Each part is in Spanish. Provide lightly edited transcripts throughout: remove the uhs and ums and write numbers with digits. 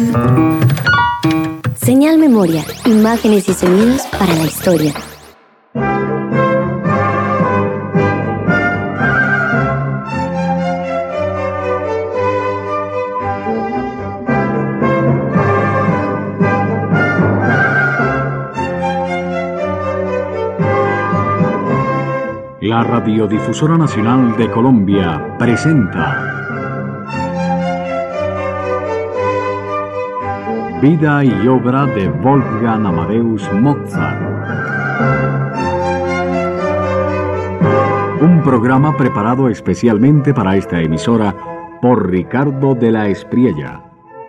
Señal Memoria, imágenes y sonidos para la historia. La Radiodifusora Nacional de Colombia presenta Vida y obra de Wolfgang Amadeus Mozart. Un programa preparado especialmente para esta emisora por Ricardo de la Espriella.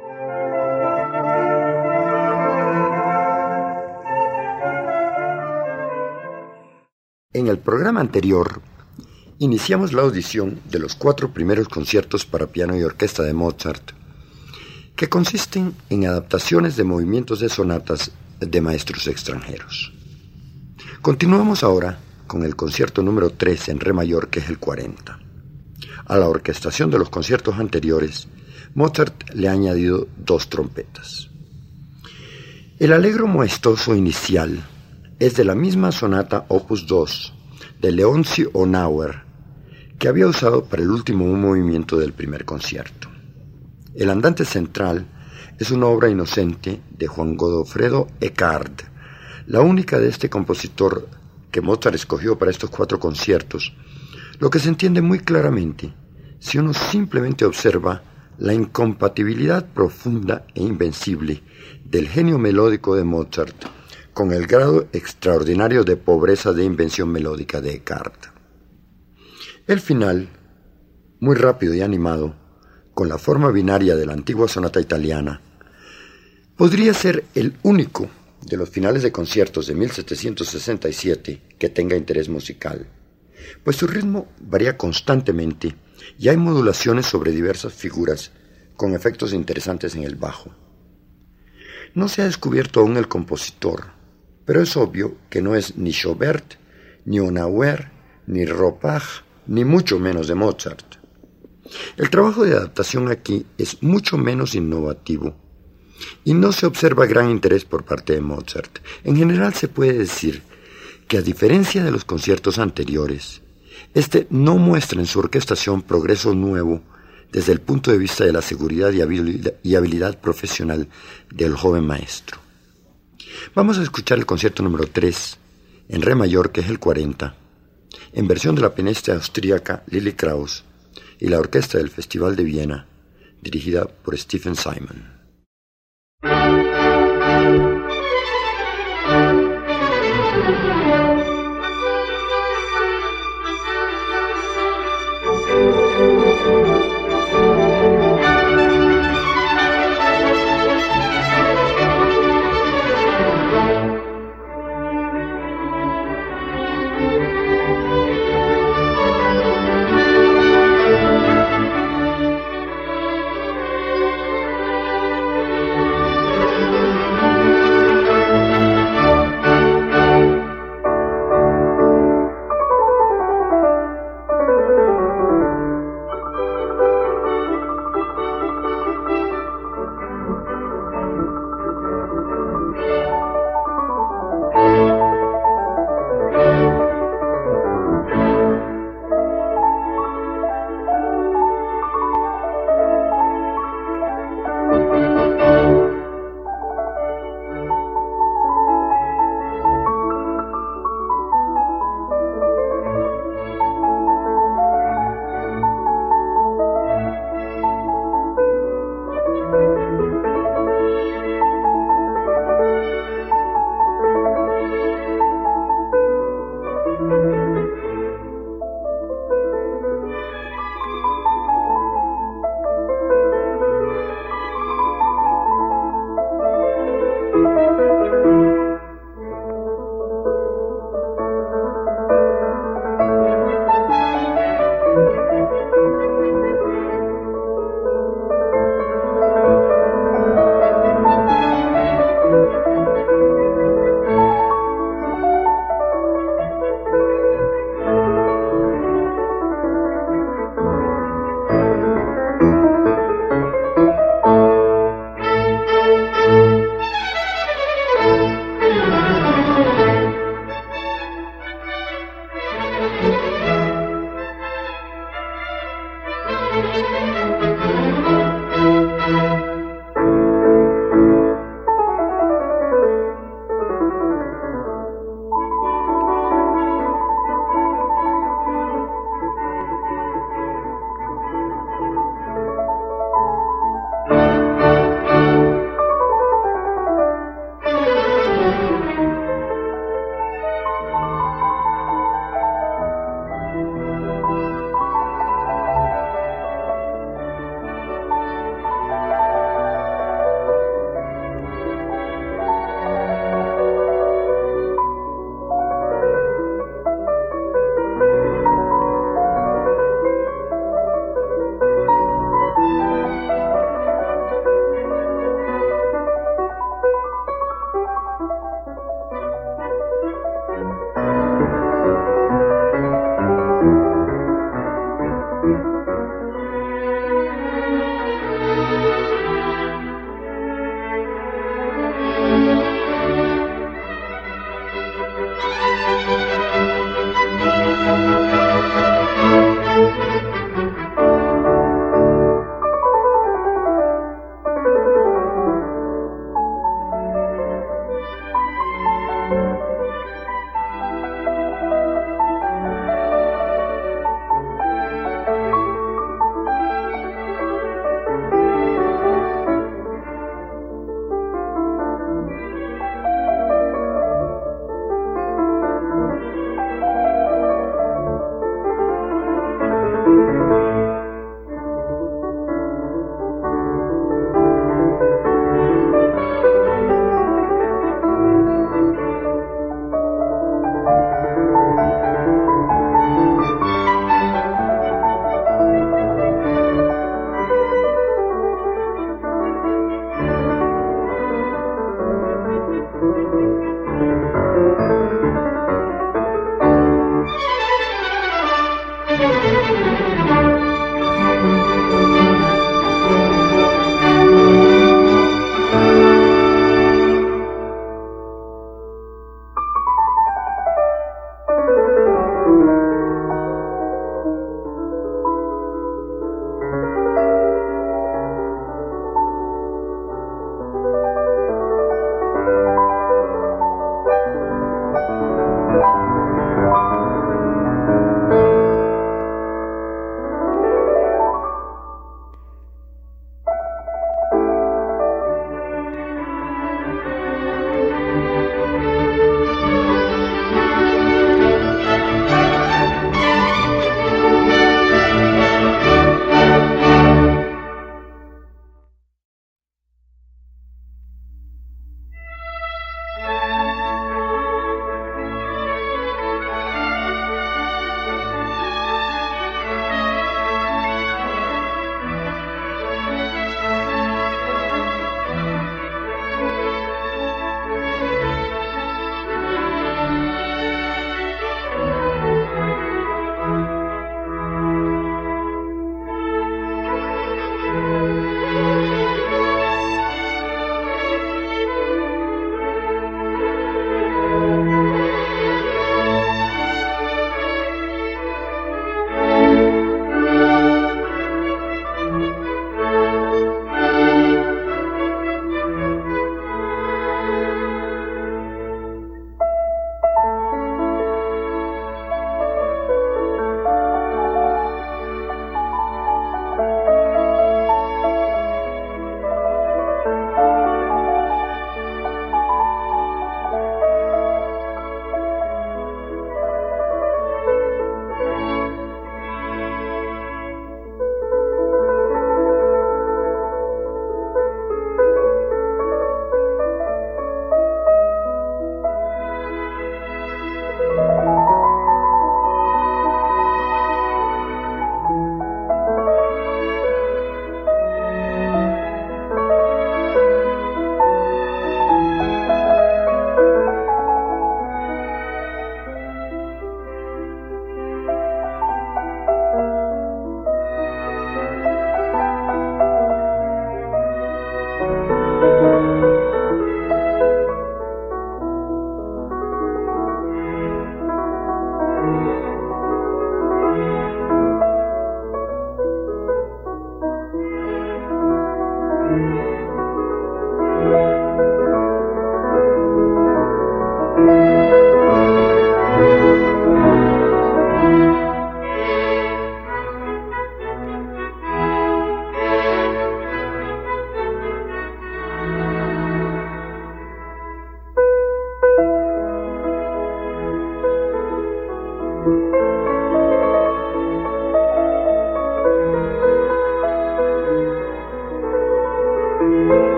En el programa anterior, iniciamos la audición de los 4 primeros conciertos para piano y orquesta de Mozart, que consisten en adaptaciones de movimientos de sonatas de maestros extranjeros. Continuamos ahora con el concierto número 3 en re mayor, que es el 40. A la orquestación de los conciertos anteriores, Mozart le ha añadido 2 trompetas. El allegro maestoso inicial es de la misma sonata Opus 2 de Leonci Onauer que había usado para el último movimiento del primer concierto. El andante central es una obra inocente de Juan Godofredo Eckart, la única de este compositor que Mozart escogió para estos 4 conciertos, lo que se entiende muy claramente si uno simplemente observa la incompatibilidad profunda e invencible del genio melódico de Mozart con el grado extraordinario de pobreza de invención melódica de Eckart. El final, muy rápido y animado, con la forma binaria de la antigua sonata italiana, podría ser el único de los finales de conciertos de 1767 que tenga interés musical, pues su ritmo varía constantemente y hay modulaciones sobre diversas figuras con efectos interesantes en el bajo. No se ha descubierto aún el compositor, pero es obvio que no es ni Schubert, ni Onauer, ni Ropach, ni mucho menos de Mozart. El trabajo de adaptación aquí es mucho menos innovativo y no se observa gran interés por parte de Mozart. En general se puede decir que, a diferencia de los conciertos anteriores, este no muestra en su orquestación progreso nuevo desde el punto de vista de la seguridad y habilidad profesional del joven maestro. Vamos a escuchar el concierto número 3 en re mayor, que es el 40, en versión de la pianista austríaca Lily Kraus y la orquesta del Festival de Viena, dirigida por Stephen Simon.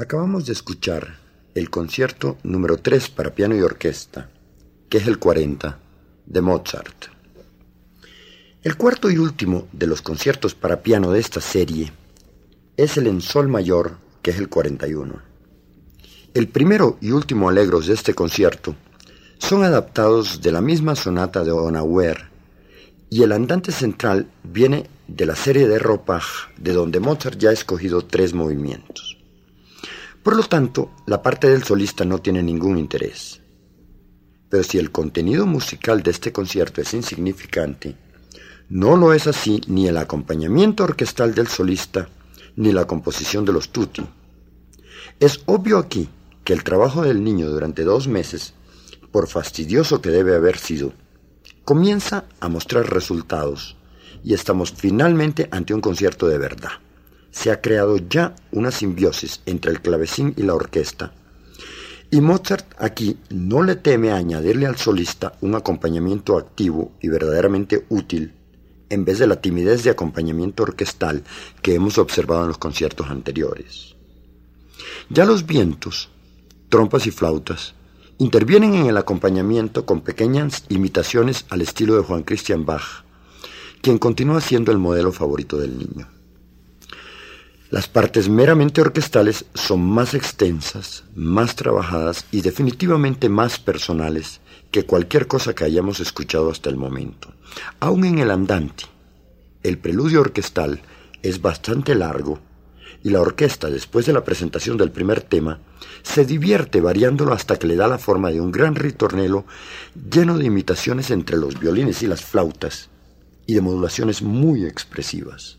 Acabamos de escuchar el concierto número 3 para piano y orquesta, que es el 40, de Mozart. El cuarto y último de los conciertos para piano de esta serie es el en sol mayor, que es el 41. El primero y último allegros de este concierto son adaptados de la misma sonata de Donauer, y el andante central viene de la serie de Ropach, de donde Mozart ya ha escogido 3 movimientos. Por lo tanto, la parte del solista no tiene ningún interés. Pero si el contenido musical de este concierto es insignificante, no lo es así ni el acompañamiento orquestal del solista, ni la composición de los tutti. Es obvio aquí que el trabajo del niño durante 2 meses, por fastidioso que debe haber sido, comienza a mostrar resultados y estamos finalmente ante un concierto de verdad. Se ha creado ya una simbiosis entre el clavecín y la orquesta, y Mozart aquí no le teme a añadirle al solista un acompañamiento activo y verdaderamente útil, en vez de la timidez de acompañamiento orquestal que hemos observado en los conciertos anteriores. Ya los vientos, trompas y flautas, intervienen en el acompañamiento con pequeñas imitaciones al estilo de Johann Christian Bach, quien continúa siendo el modelo favorito del niño. Las partes meramente orquestales son más extensas, más trabajadas y definitivamente más personales que cualquier cosa que hayamos escuchado hasta el momento. Aún en el andante, el preludio orquestal es bastante largo y la orquesta, después de la presentación del primer tema, se divierte variándolo hasta que le da la forma de un gran ritornelo lleno de imitaciones entre los violines y las flautas y de modulaciones muy expresivas.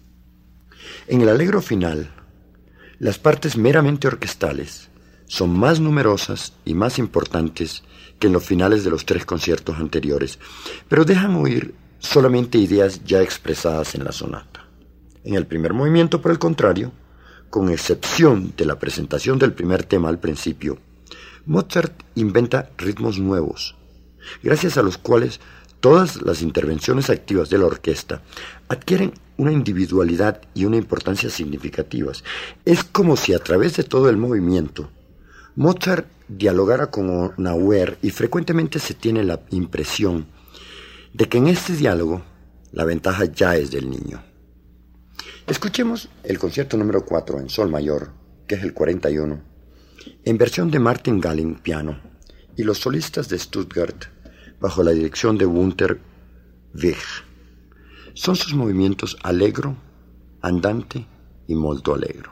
En el allegro final, las partes meramente orquestales son más numerosas y más importantes que en los finales de los 3 conciertos anteriores, pero dejan oír solamente ideas ya expresadas en la sonata. En el primer movimiento, por el contrario, con excepción de la presentación del primer tema al principio, Mozart inventa ritmos nuevos, gracias a los cuales todas las intervenciones activas de la orquesta adquieren una individualidad y una importancia significativas. Es como si a través de todo el movimiento Mozart dialogara con Donauer, y frecuentemente se tiene la impresión de que en este diálogo la ventaja ya es del niño. Escuchemos el concierto número 4 en sol mayor, que es el 41, en versión de Martin Galling piano y los solistas de Stuttgart bajo la dirección de Günter Wig. Son sus movimientos allegro, andante y molto allegro.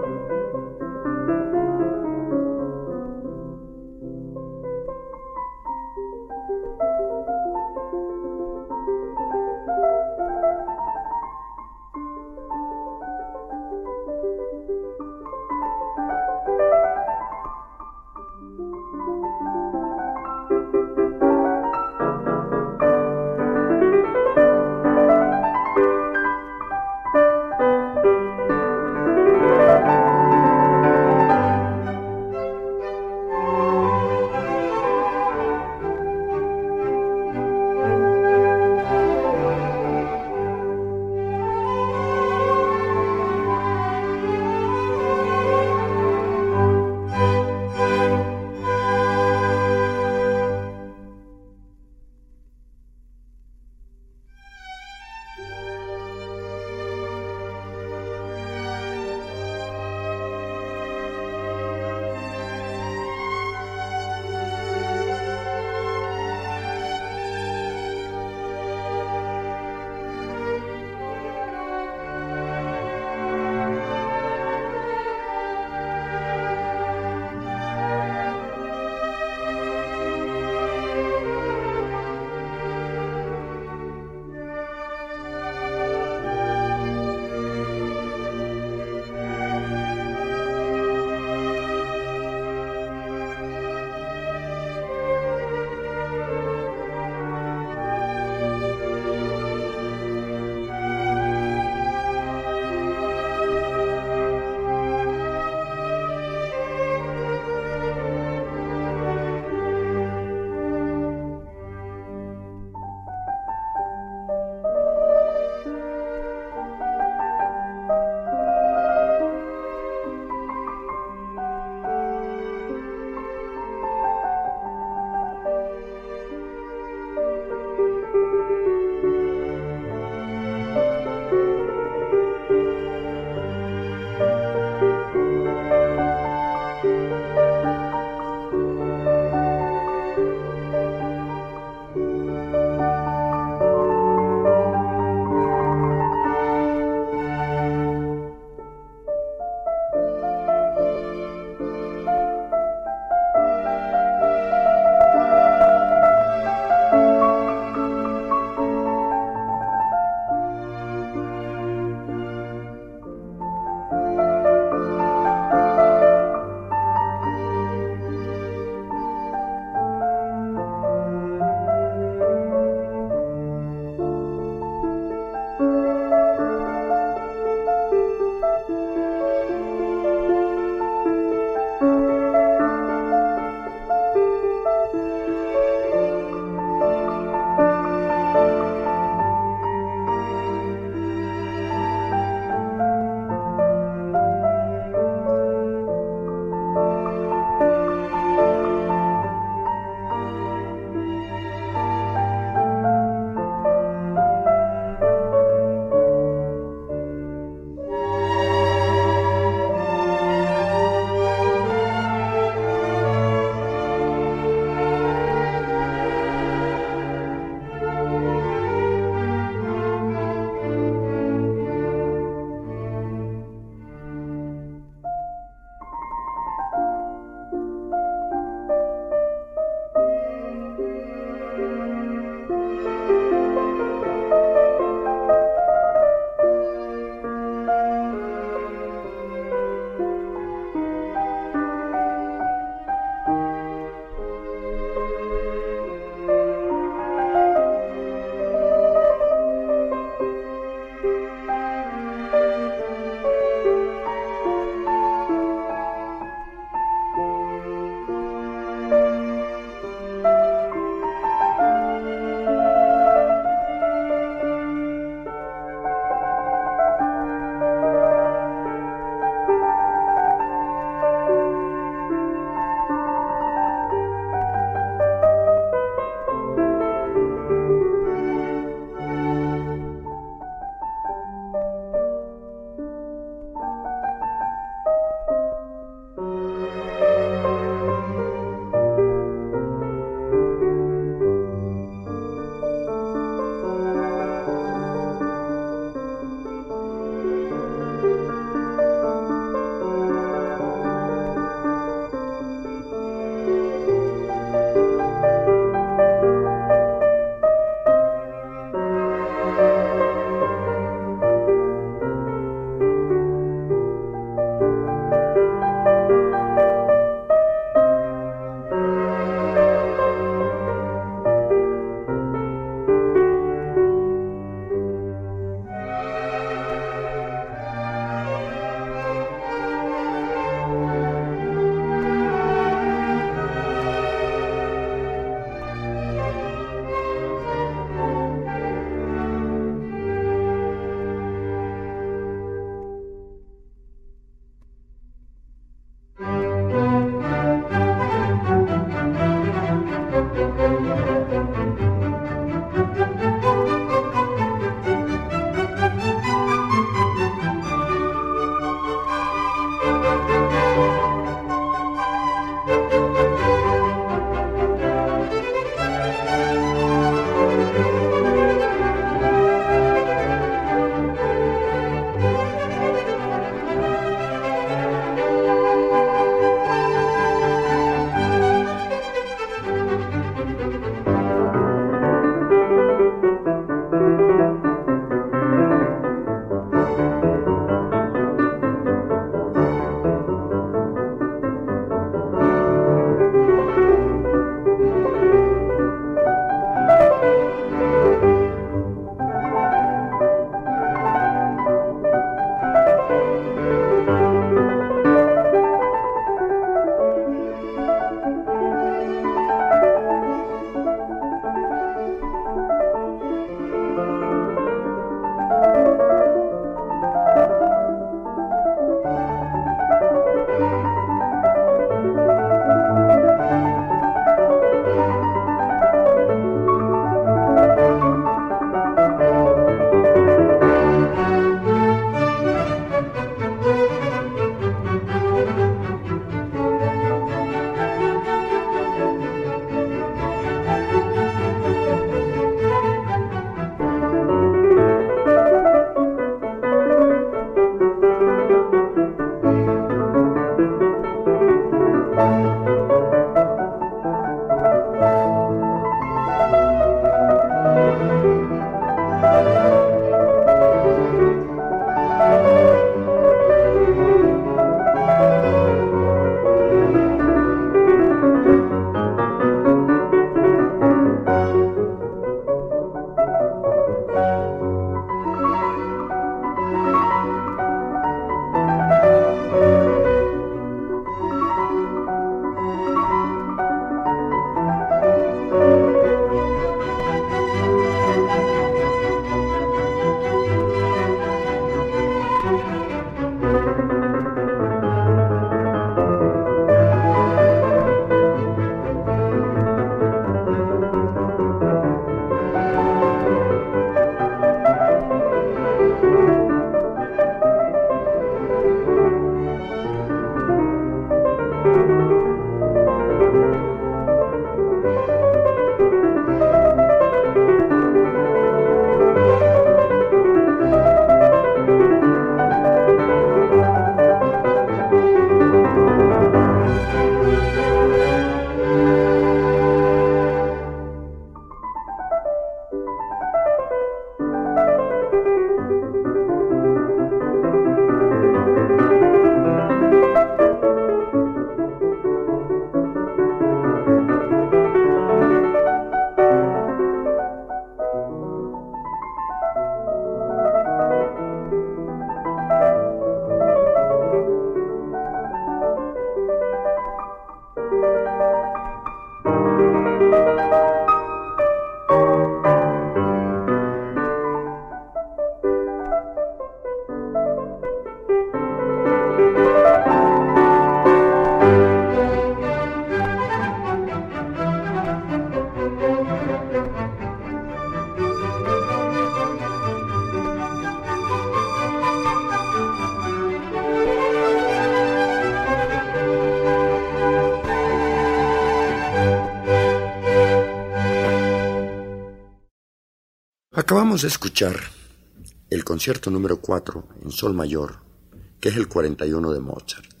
Acabamos de escuchar el concierto número 4 en sol mayor, que es el 41 de Mozart.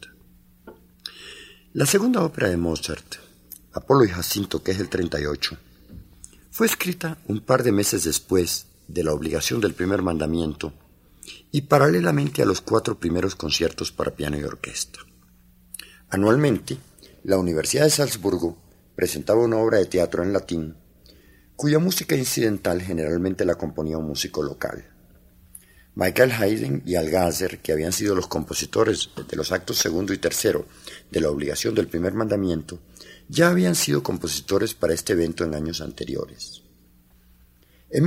La segunda ópera de Mozart, Apolo y Jacinto, que es el 38, fue escrita un par de meses después de la obligación del primer mandamiento y paralelamente a los 4 primeros conciertos para piano y orquesta. Anualmente, la Universidad de Salzburgo presentaba una obra de teatro en latín, cuya música incidental generalmente la componía un músico local. Michael Haydn y Algazer, que habían sido los compositores de los actos segundo y tercero de la obligación del primer mandamiento, ya habían sido compositores para este evento en años anteriores. En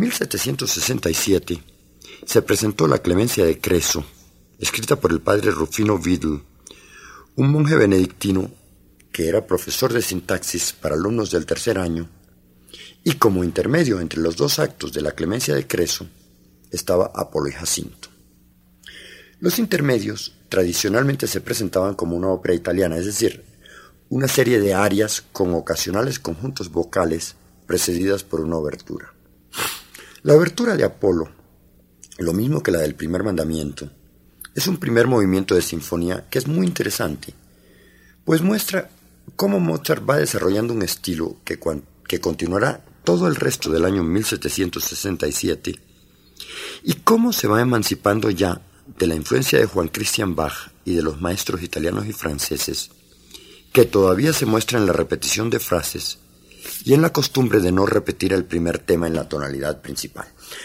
1767 se presentó La Clemencia de Creso, escrita por el padre Rufino Vidal, un monje benedictino que era profesor de sintaxis para alumnos del tercer año, y como intermedio entre los 2 actos de La Clemencia de Creso estaba Apolo y Jacinto. Los intermedios tradicionalmente se presentaban como una ópera italiana, es decir, una serie de arias con ocasionales conjuntos vocales precedidas por una obertura. La obertura de Apolo, lo mismo que la del primer mandamiento, es un primer movimiento de sinfonía que es muy interesante, pues muestra cómo Mozart va desarrollando un estilo que continuará todo el resto del año 1767 y cómo se va emancipando ya de la influencia de Johann Christian Bach y de los maestros italianos y franceses, que todavía se muestra en la repetición de frases y en la costumbre de no repetir el primer tema en la tonalidad principal.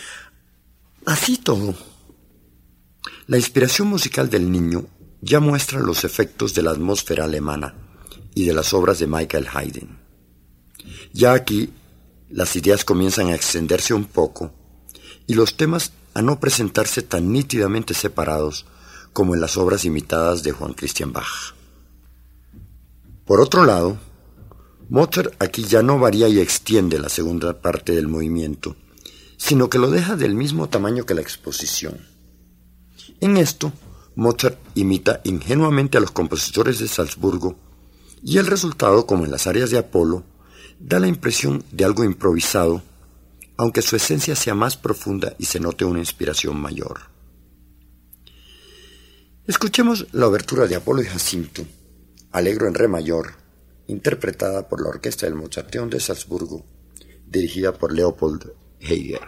Así todo, la inspiración musical del niño ya muestra los efectos de la atmósfera alemana y de las obras de Michael Haydn. Ya aquí, las ideas comienzan a extenderse un poco y los temas a no presentarse tan nítidamente separados como en las obras imitadas de Johann Christian Bach. Por otro lado, Mozart aquí ya no varía y extiende la segunda parte del movimiento, sino que lo deja del mismo tamaño que la exposición. En esto, Mozart imita ingenuamente a los compositores de Salzburgo y el resultado, como en las arias de Apolo, da la impresión de algo improvisado, aunque su esencia sea más profunda y se note una inspiración mayor. Escuchemos la obertura de Apolo y Jacinto, Allegro en re mayor, interpretada por la Orquesta del Mozarteum de Salzburgo, dirigida por Leopold Heger.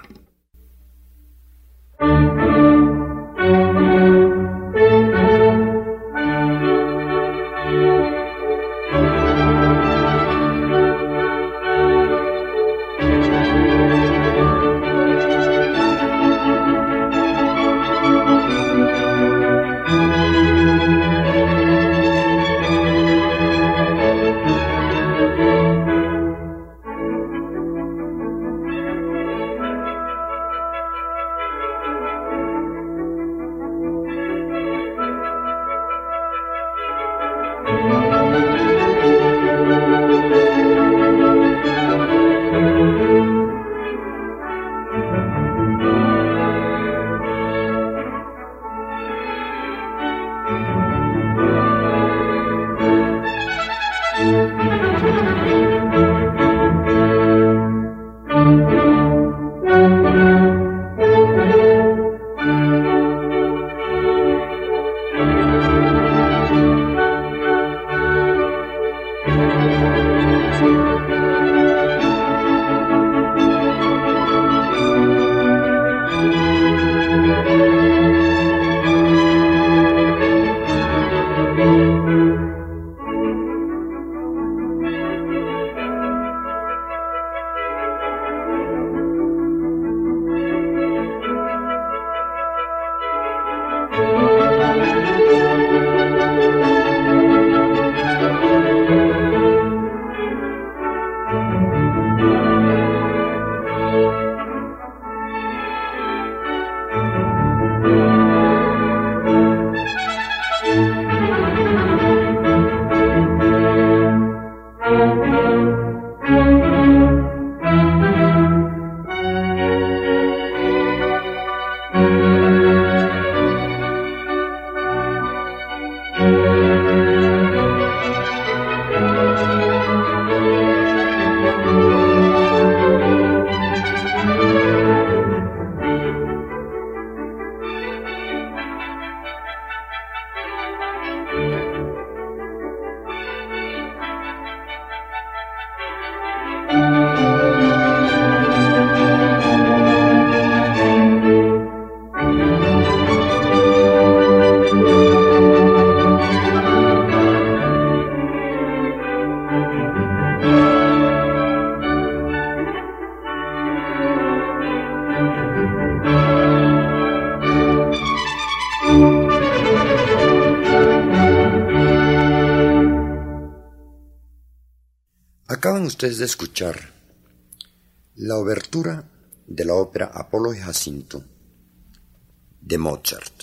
Acaban ustedes de escuchar la obertura de la ópera Apolo y Jacinto de Mozart.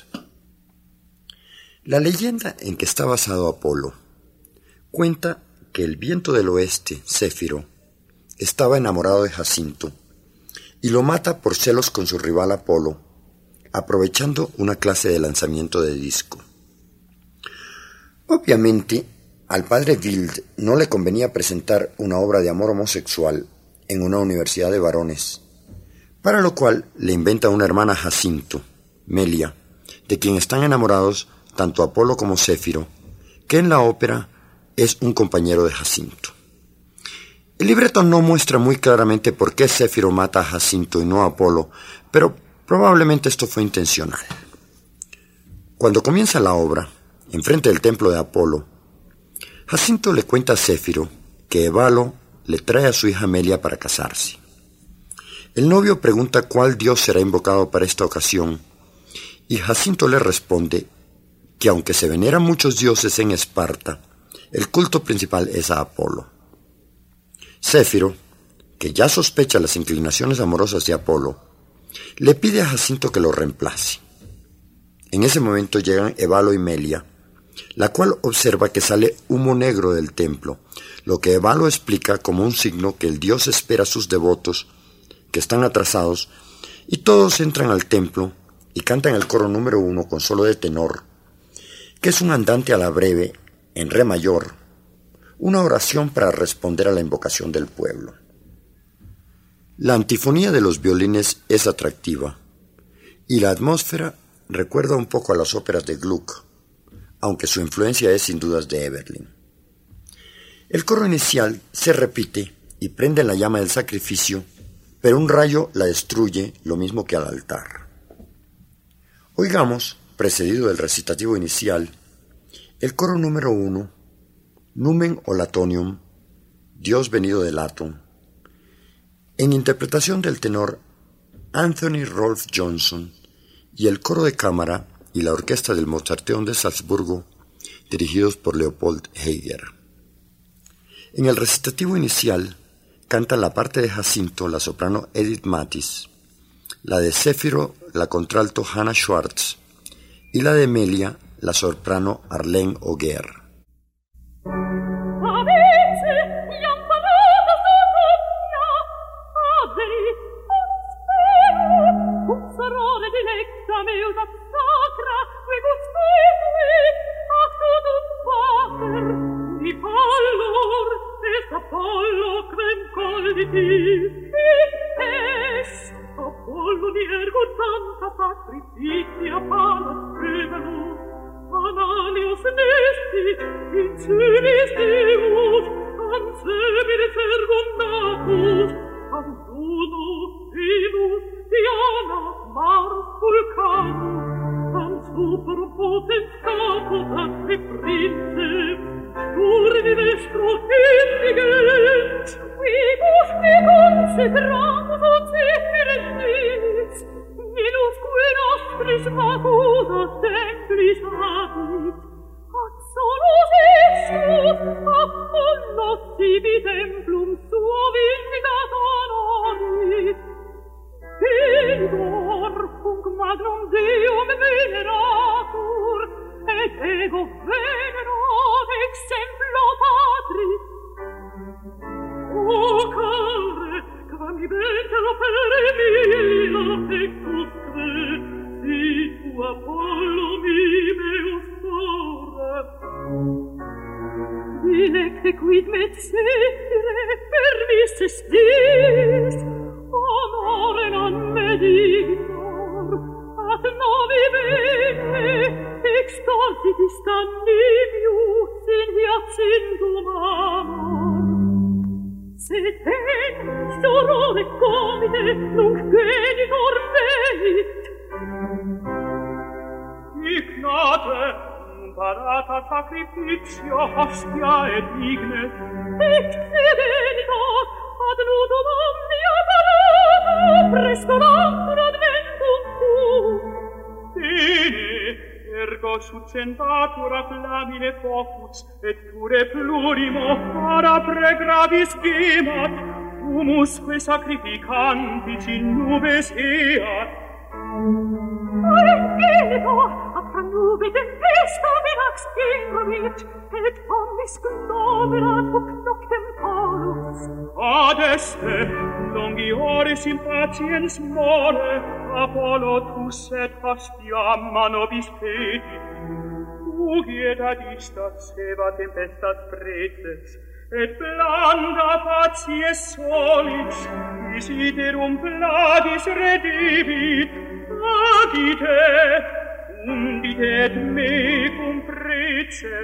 La leyenda en que está basado Apolo cuenta que el viento del oeste, Céfiro, estaba enamorado de Jacinto y lo mata por celos con su rival Apolo, aprovechando una clase de lanzamiento de disco. Obviamente, al padre Wild no le convenía presentar una obra de amor homosexual en una universidad de varones, para lo cual le inventa una hermana Jacinto, Melia, de quien están enamorados tanto Apolo como Céfiro, que en la ópera es un compañero de Jacinto. El libreto no muestra muy claramente por qué Céfiro mata a Jacinto y no a Apolo, pero probablemente esto fue intencional. Cuando comienza la obra, enfrente del templo de Apolo, Jacinto le cuenta a Céfiro que Evalo le trae a su hija Melia para casarse. El novio pregunta cuál dios será invocado para esta ocasión, y Jacinto le responde que aunque se veneran muchos dioses en Esparta, el culto principal es a Apolo. Céfiro, que ya sospecha las inclinaciones amorosas de Apolo, le pide a Jacinto que lo reemplace. En ese momento llegan Evalo y Melia, la cual observa que sale humo negro del templo, lo que Evalo explica como un signo que el dios espera a sus devotos, que están atrasados, y todos entran al templo y cantan el coro número 1 con solo de tenor, que es un andante a la breve, en re mayor, una oración para responder a la invocación del pueblo. La antifonía de los violines es atractiva, y la atmósfera recuerda un poco a las óperas de Gluck, aunque su influencia es sin dudas de Eberlin. El coro inicial se repite y prende la llama del sacrificio, pero un rayo la destruye, lo mismo que al altar. Oigamos, precedido del recitativo inicial, el coro número 1, Numen Olatonium, Dios venido del Atom, en interpretación del tenor Anthony Rolfe Johnson, y el coro de cámara y la orquesta del Mozarteum de Salzburgo, dirigidos por Leopold Heger. En el recitativo inicial canta la parte de Jacinto la soprano Edith Mattis, la de Céfiro la contralto Hannah Schwartz y la de Melia la soprano Arlene Auger. Ergo succentatura flamine focus, et ture plurimo para pregravis gemat, humusque sacrificantis in nubes eat. Angelico, atra nube tempesta venax ingrovit, et omnis glomerat hoc noctem polus. Adeste, longiores impatiens more, Apollo tus et hastiamma nobis petit. Ugiet ad istas seva tempestas preces, et blanda facies solis, visiterum pladis redibit, agite, undite et mecum prece.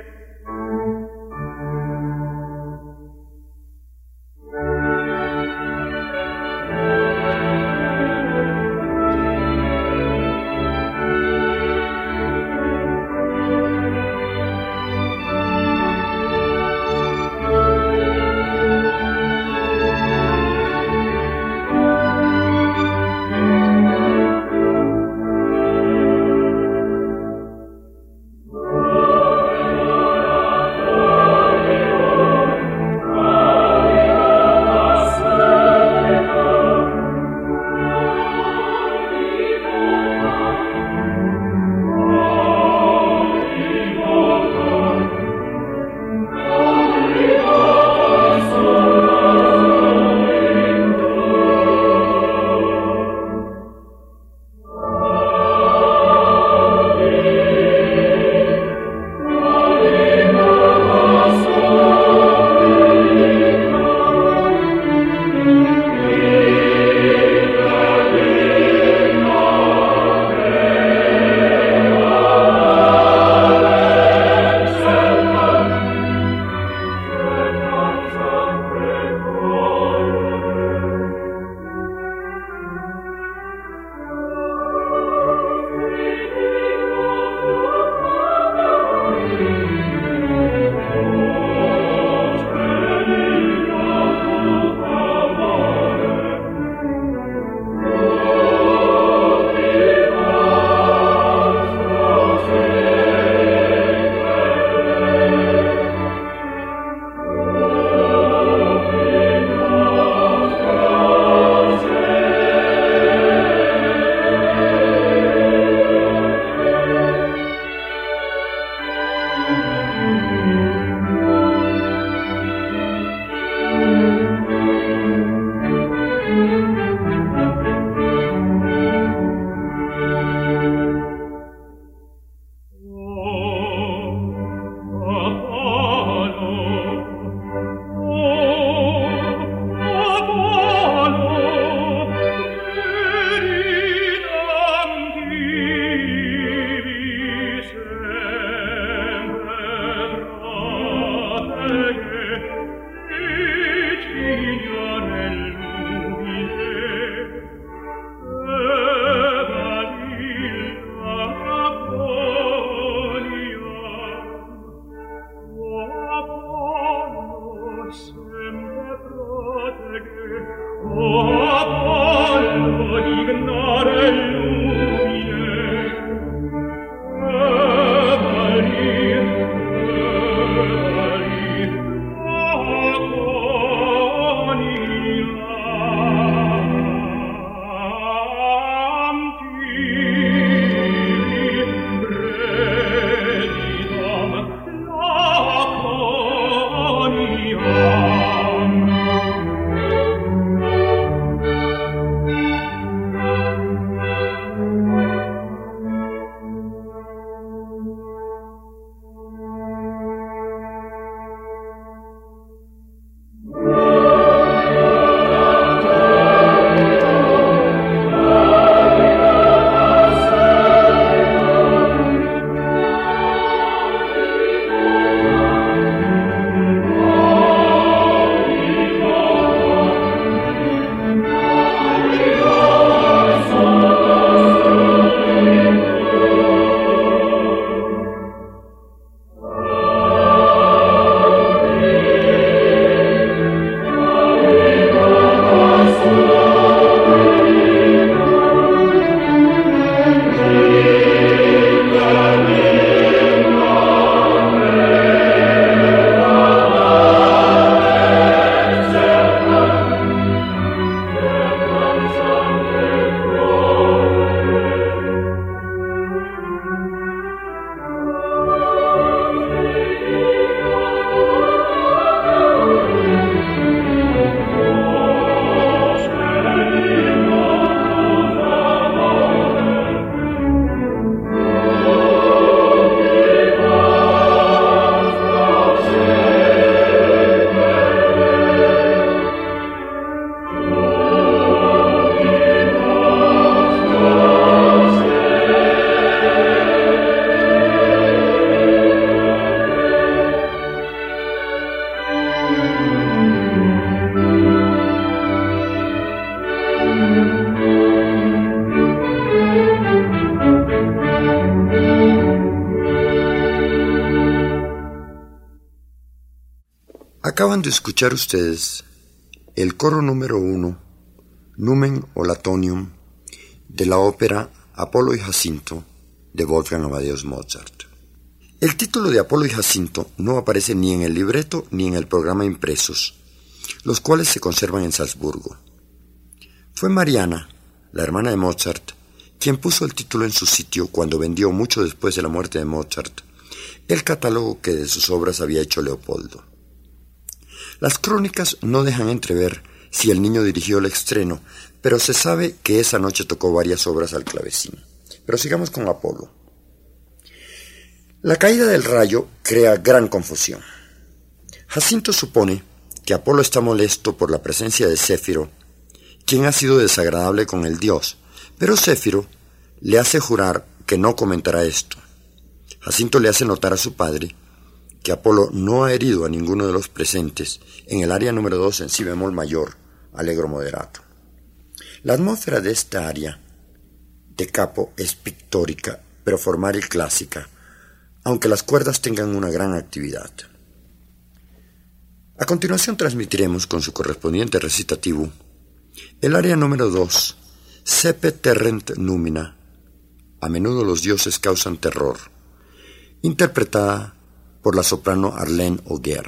Acaban de escuchar ustedes el coro número 1, Numen Olatonium, de la ópera Apolo y Jacinto, de Wolfgang Amadeus Mozart. El título de Apolo y Jacinto no aparece ni en el libreto ni en el programa impresos, los cuales se conservan en Salzburgo. Fue Mariana, la hermana de Mozart, quien puso el título en su sitio cuando vendió, mucho después de la muerte de Mozart, el catálogo que de sus obras había hecho Leopoldo. Las crónicas no dejan entrever si el niño dirigió el estreno, pero se sabe que esa noche tocó varias obras al clavecín. Pero sigamos con Apolo. La caída del rayo crea gran confusión. Jacinto supone que Apolo está molesto por la presencia de Céfiro, quien ha sido desagradable con el dios, pero Céfiro le hace jurar que no comentará esto. Jacinto le hace notar a su padre que Apolo no ha herido a ninguno de los presentes en el aria número 2 en si bemol mayor, allegro moderato. La atmósfera de esta aria de capo es pictórica, pero formal y clásica, aunque las cuerdas tengan una gran actividad. A continuación transmitiremos con su correspondiente recitativo el aria número 2, Sepe terrent numina, a menudo los dioses causan terror, interpretada por la soprano Arlene Auger.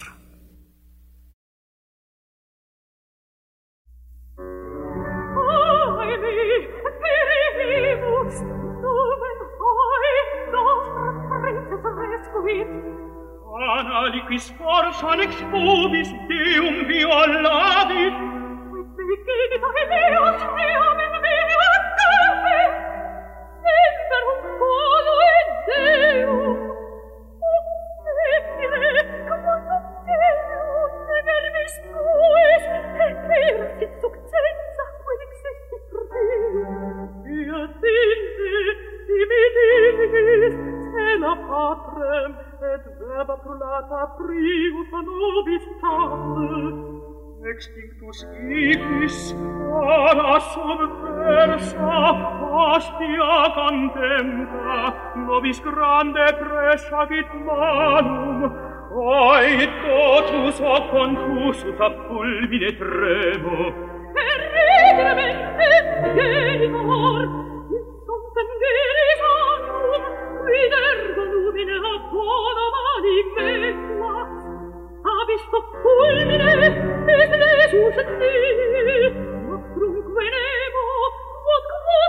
Analiquis forza lex pubis Deum violavit, Vigita Eleos meamen mea carpe, Semperum polo et Deum, Obsecire, quantum Deus verbis tuis, et persit succensa, quelix estis Deum. Iatinte, dimidinis, cela patrem, et verba prolata prius a nobis tate, extinctus icis, ara subversa, hastia contempta, nobis grande presagit manum, ait totus o contusus a fulmine tremo. Perrigrement et genitor, in sontem genis anum, quid ergo lumine Apollo malignetuas, abisto fulmine, et lesus et nostrumque nemo, quod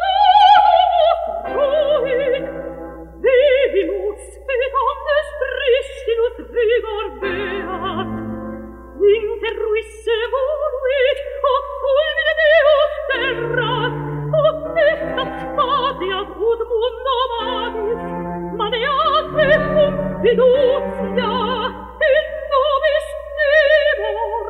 quodamus Deus, et omnes pristinus vigor beat, interruisse voluit, ob fulmine Deus terras, ob nestat spatiam ut mundo magis, maneate cum fiducia, in nobis temor.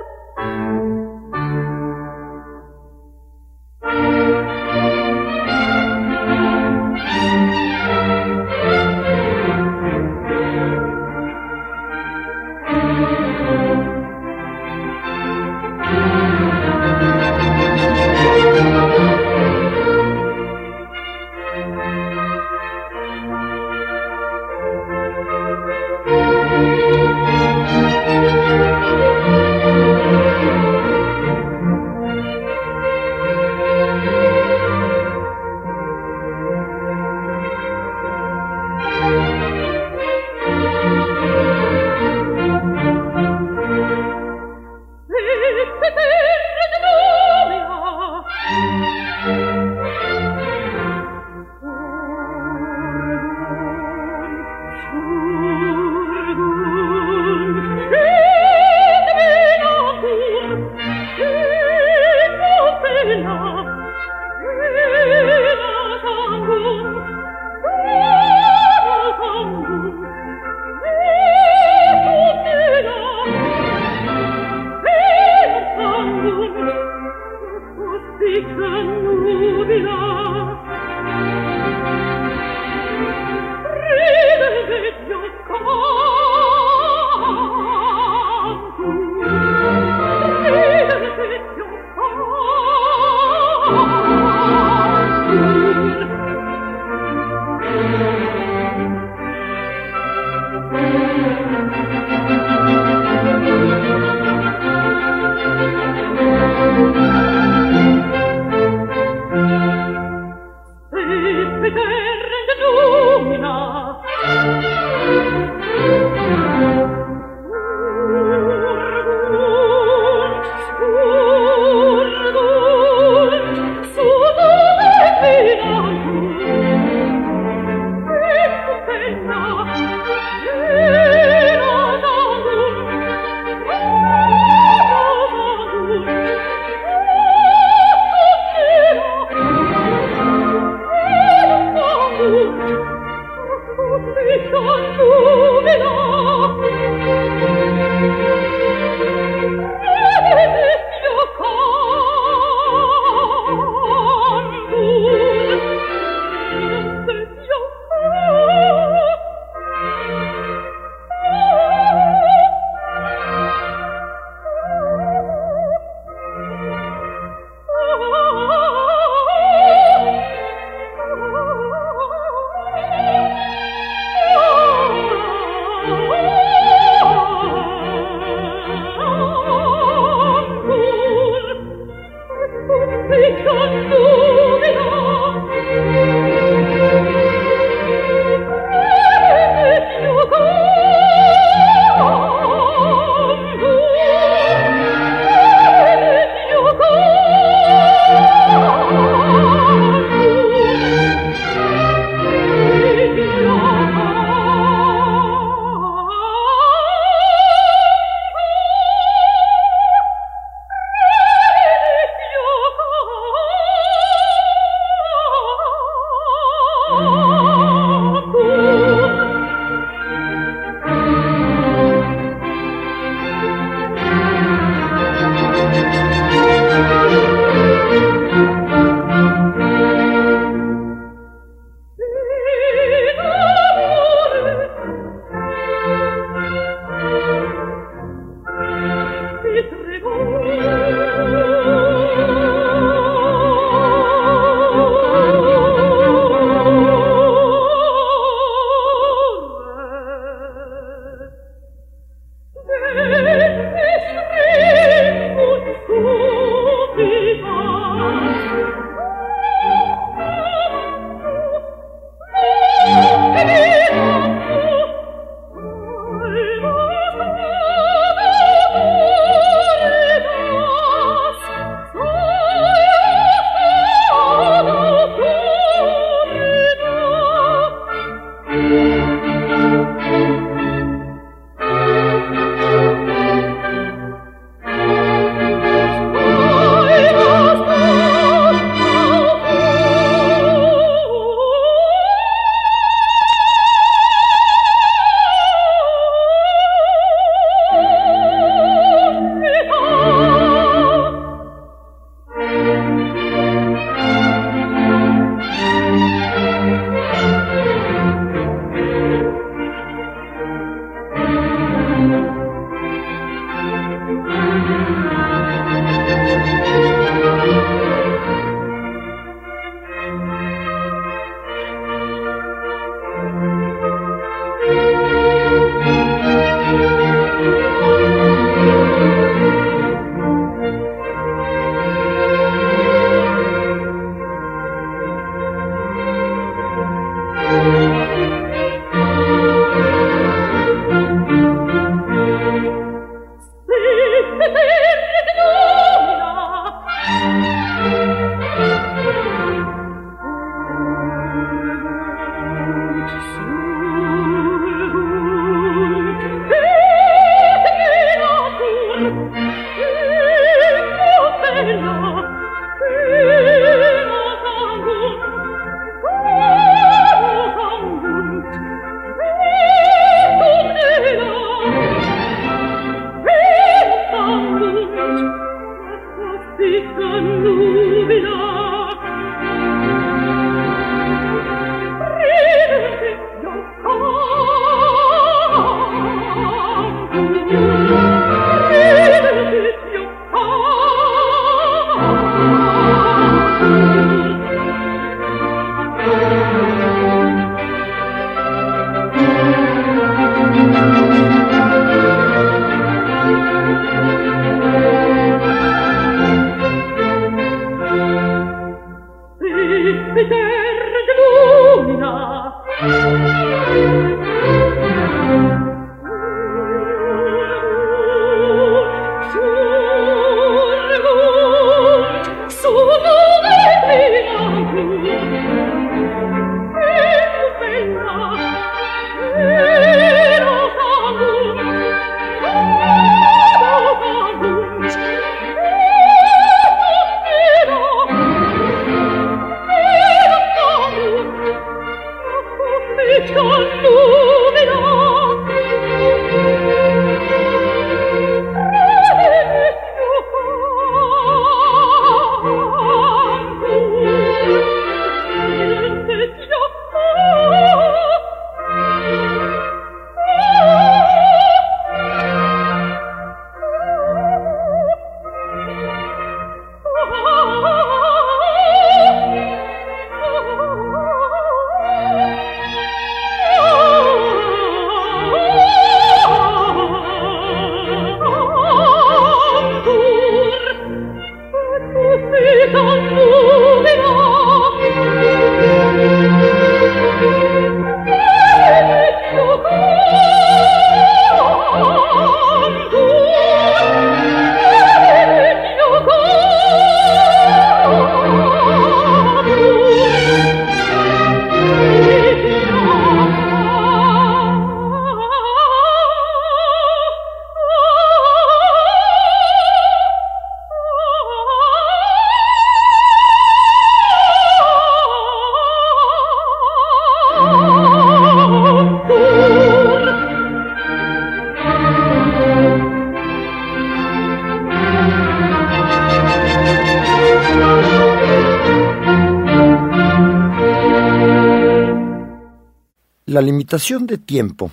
La limitación de tiempo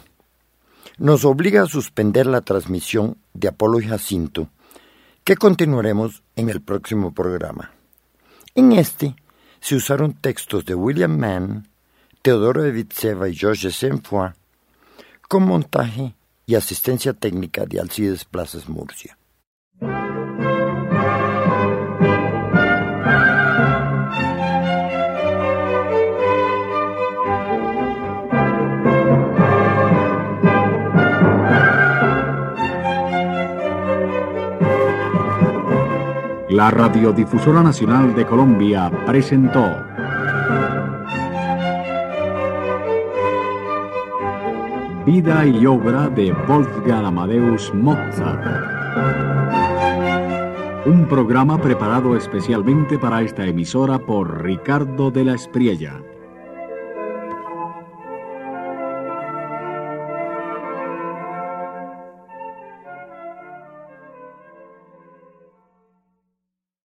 nos obliga a suspender la transmisión de Apolo y Jacinto, que continuaremos en el próximo programa. En este se usaron textos de William Mann, Teodoro Evitseva y Georges Saint-Foy, con montaje y asistencia técnica de Alcides Plazas Murcia. La Radiodifusora Nacional de Colombia presentó Vida y obra de Wolfgang Amadeus Mozart. Un programa preparado especialmente para esta emisora por Ricardo de la Espriella.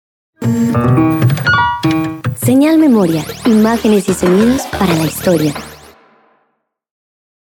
Señal Memoria, imágenes y sonidos para la historia.